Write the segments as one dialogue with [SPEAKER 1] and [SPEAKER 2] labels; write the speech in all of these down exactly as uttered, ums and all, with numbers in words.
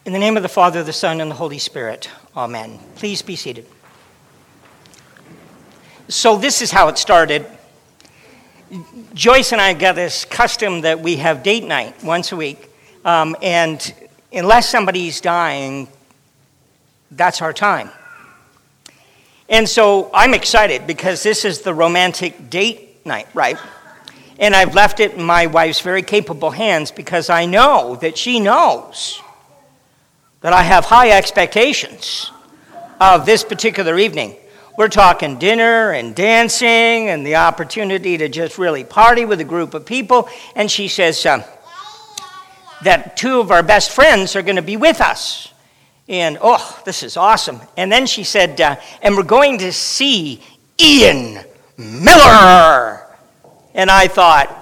[SPEAKER 1] In the name of the Father, the Son, and the Holy Spirit. Amen. Please be seated. So this is how it started. Joyce and I got this custom that we have date night once a week. Um, and unless somebody's dying, that's our time. And so I'm excited because this is the romantic date night, right? And I've left it in my wife's very capable hands because I know that she knows that I have high expectations of this particular evening. We're talking dinner and dancing and the opportunity to just really party with a group of people. And she says uh, that two of our best friends are going to be with us. And, oh, this is awesome. And then she said, uh, and we're going to see Ian Miller. And I thought,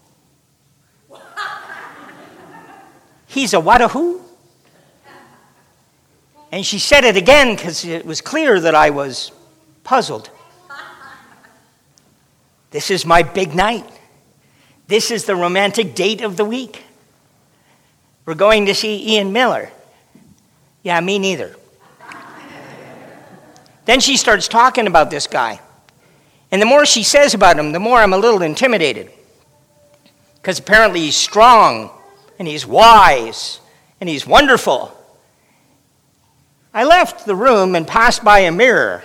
[SPEAKER 1] he's a what a who? And she said it again because it was clear that I was puzzled. This is my big night. This is the romantic date of the week. We're going to see Ian Miller. Yeah, me neither. Then she starts talking about this guy. And the more she says about him, the more I'm a little intimidated. Because apparently he's strong, and he's wise, and he's wonderful. I left the room and passed by a mirror.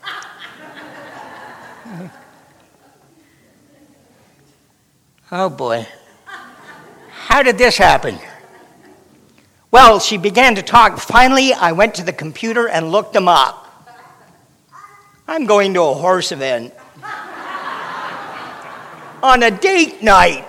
[SPEAKER 1] Oh boy. How did this happen? Well, she began to talk. Finally, I went to the computer and looked him up. I'm going to a horse event on a date night.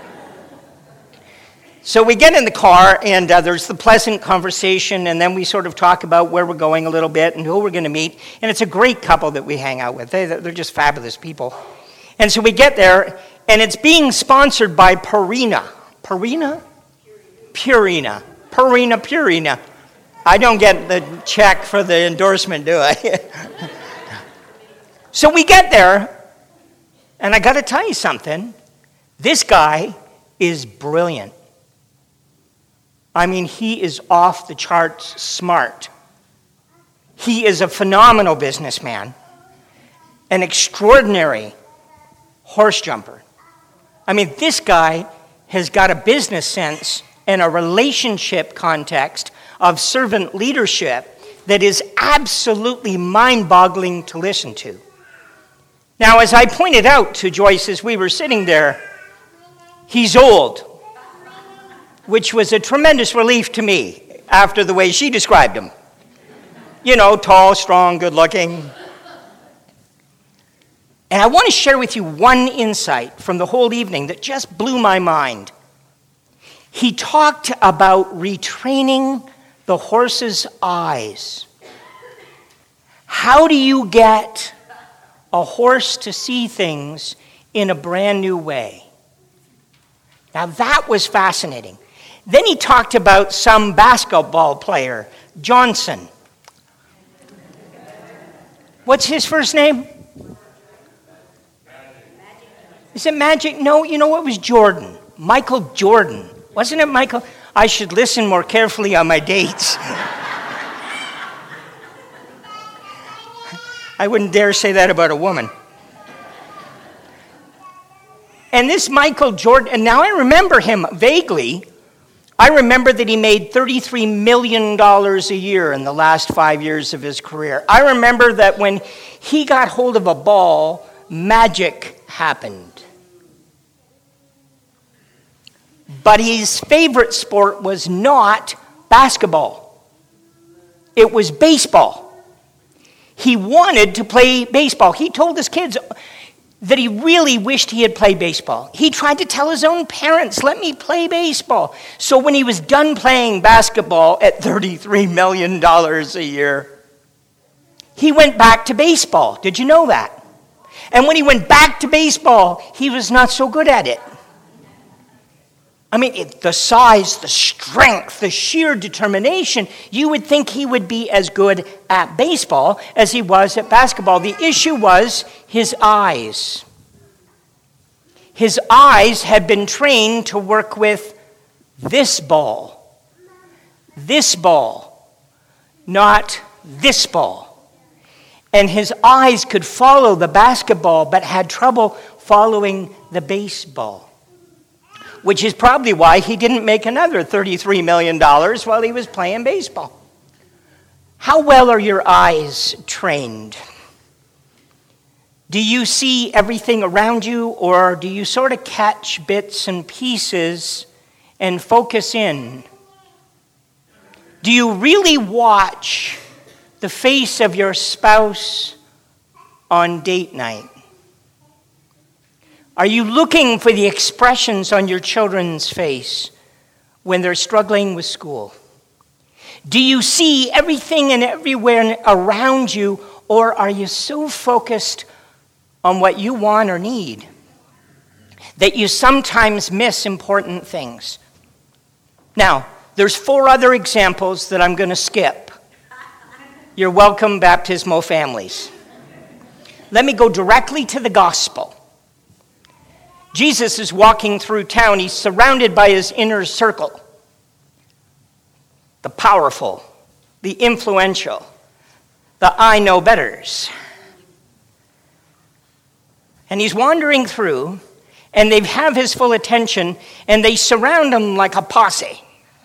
[SPEAKER 1] So we get in the car, and uh, there's the pleasant conversation, and then we sort of talk about where we're going a little bit and who we're going to meet. And it's a great couple that we hang out with. They, they're just fabulous people. And so we get there, and it's being sponsored by Purina. Purina? Purina. Purina, Purina. I don't get the check for the endorsement, do I? So we get there, and I got to tell you something. This guy is brilliant. I mean, he is off the charts smart. He is a phenomenal businessman, an extraordinary horse jumper. I mean, this guy has got a business sense and a relationship context of servant leadership that is absolutely mind-boggling to listen to. Now, as I pointed out to Joyce as we were sitting there, he's old, which was a tremendous relief to me after the way she described him. You know, tall, strong, good-looking. And I want to share with you one insight from the whole evening that just blew my mind. He talked about retraining the horse's eyes. How do you get a horse to see things in a brand new way? Now that was fascinating. Then he talked about some basketball player, Johnson. What's his first name? Is it Magic? No, you know what, it was Jordan. Michael Jordan. Wasn't it Michael? I should listen more carefully on my dates. I wouldn't dare say that about a woman. And this Michael Jordan, and now I remember him vaguely. I remember that he made thirty-three million dollars a year in the last five years of his career. I remember that when he got hold of a ball, magic happened. But his favorite sport was not basketball. It was baseball. He wanted to play baseball. He told his kids that he really wished he had played baseball. He tried to tell his own parents, let me play baseball. So when he was done playing basketball at thirty-three million dollars a year, he went back to baseball. Did you know that? And when he went back to baseball, he was not so good at it. I mean, it, the size, the strength, the sheer determination, you would think he would be as good at baseball as he was at basketball. The issue was his eyes. His eyes had been trained to work with this ball. this ball, not this ball. And his eyes could follow the basketball, but had trouble following the baseball. Which is probably why he didn't make another thirty-three million dollars while he was playing baseball. How well are your eyes trained? Do you see everything around you, or do you sort of catch bits and pieces and focus in? Do you really watch the face of your spouse on date night? Are you looking for the expressions on your children's face when they're struggling with school? Do you see everything and everywhere around you, or are you so focused on what you want or need that you sometimes miss important things? Now, there's four other examples that I'm going to skip. You're welcome, baptismal families. Let me go directly to the gospel. Jesus is walking through town. He's surrounded by his inner circle. The powerful, the influential, the I know betters. And he's wandering through, and they have his full attention, and they surround him like a posse.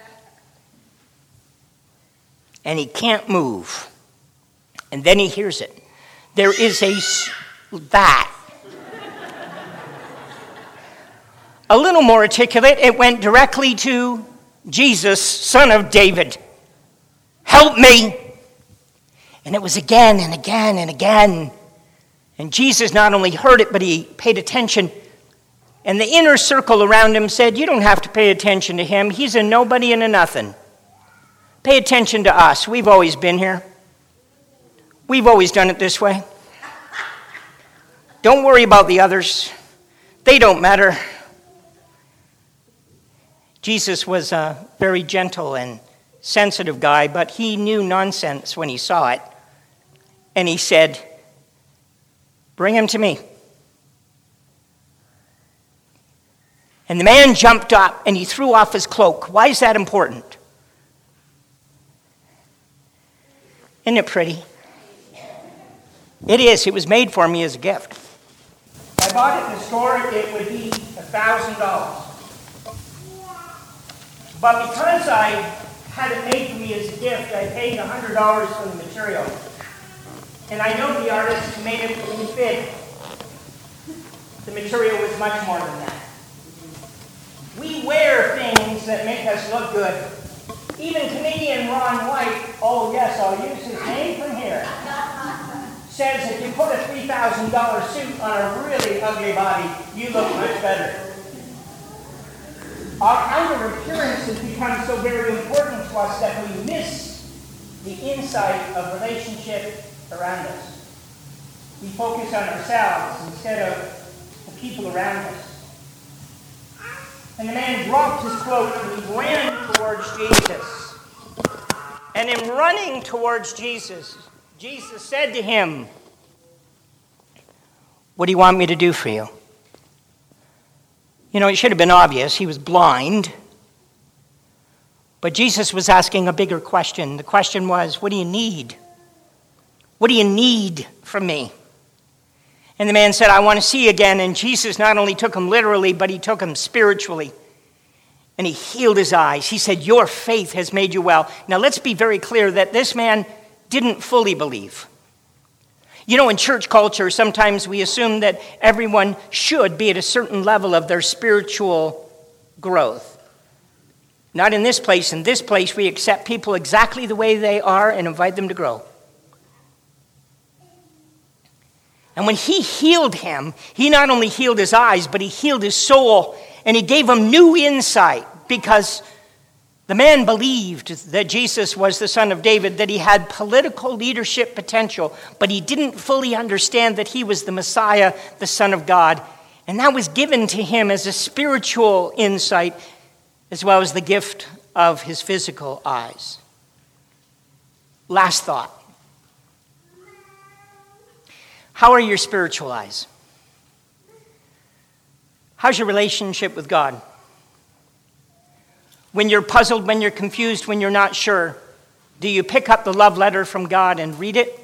[SPEAKER 1] And he can't move. And then he hears it. There is a that. A little more articulate, it went directly to Jesus, Son of David. Help me. And it was again and again and again. And Jesus not only heard it, but he paid attention. And the inner circle around him said, you don't have to pay attention to him. He's a nobody and a nothing. Pay attention to us. We've always been here. We've always done it this way. Don't worry about the others. They don't matter. Jesus was a very gentle and sensitive guy, but he knew nonsense when he saw it. And he said, bring him to me. And the man jumped up and he threw off his cloak. Why is that important? Isn't it pretty? It is. It was made for me as a gift. If I bought it in the store, it would be one thousand dollars. But because I had it made for me as a gift, I paid one hundred dollars for the material. And I know the artist who made it fit. The material was much more than that. We wear things that make us look good. Even comedian Ron White, oh yes, I'll use his name from here, says if you put a three thousand dollars suit on a really ugly body, you look much better. Our outer appearance has become so very important to us that we miss the insight of relationship around us. We focus on ourselves instead of the people around us. And the man dropped his cloak and he ran towards Jesus. And in running towards Jesus, Jesus said to him, what do you want me to do for you? You know, it should have been obvious. He was blind. But Jesus was asking a bigger question. The question was, what do you need? What do you need from me? And the man said, I want to see again. And Jesus not only took him literally, but he took him spiritually. And he healed his eyes. He said, your faith has made you well. Now let's be very clear that this man didn't fully believe. You know, in church culture, sometimes we assume that everyone should be at a certain level of their spiritual growth. Not in this place. In this place, we accept people exactly the way they are and invite them to grow. And when he healed him, he not only healed his eyes, but he healed his soul, and he gave him new insight, because the man believed that Jesus was the Son of David, that he had political leadership potential, but he didn't fully understand that he was the Messiah, the Son of God. And that was given to him as a spiritual insight, as well as the gift of his physical eyes. Last thought. How are your spiritual eyes? How's your relationship with God? When you're puzzled, when you're confused, when you're not sure, do you pick up the love letter from God and read it?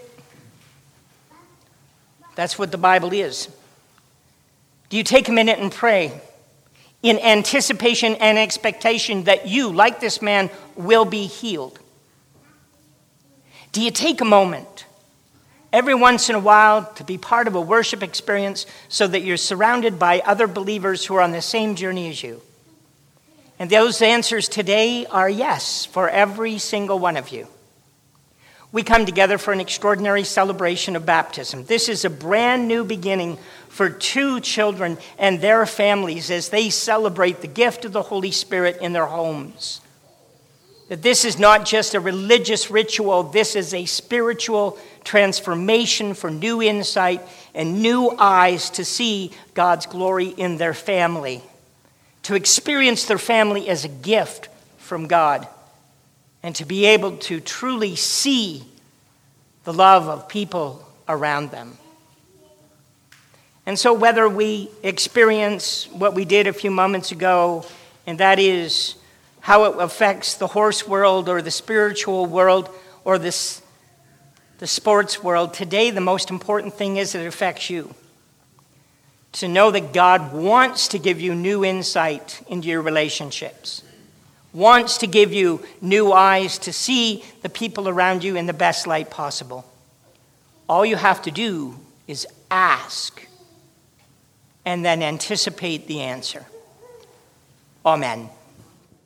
[SPEAKER 1] That's what the Bible is. Do you take a minute and pray in anticipation and expectation that you, like this man, will be healed? Do you take a moment every once in a while to be part of a worship experience so that you're surrounded by other believers who are on the same journey as you? And those answers today are yes for every single one of you. We come together for an extraordinary celebration of baptism. This is a brand new beginning for two children and their families as they celebrate the gift of the Holy Spirit in their homes. That this is not just a religious ritual, this is a spiritual transformation for new insight and new eyes to see God's glory in their family, to experience their family as a gift from God, and to be able to truly see the love of people around them. And so whether we experience what we did a few moments ago, and that is how it affects the horse world or the spiritual world or this, the sports world, today the most important thing is that it affects you. To know that God wants to give you new insight into your relationships, wants to give you new eyes to see the people around you in the best light possible. All you have to do is ask and then anticipate the answer. Amen.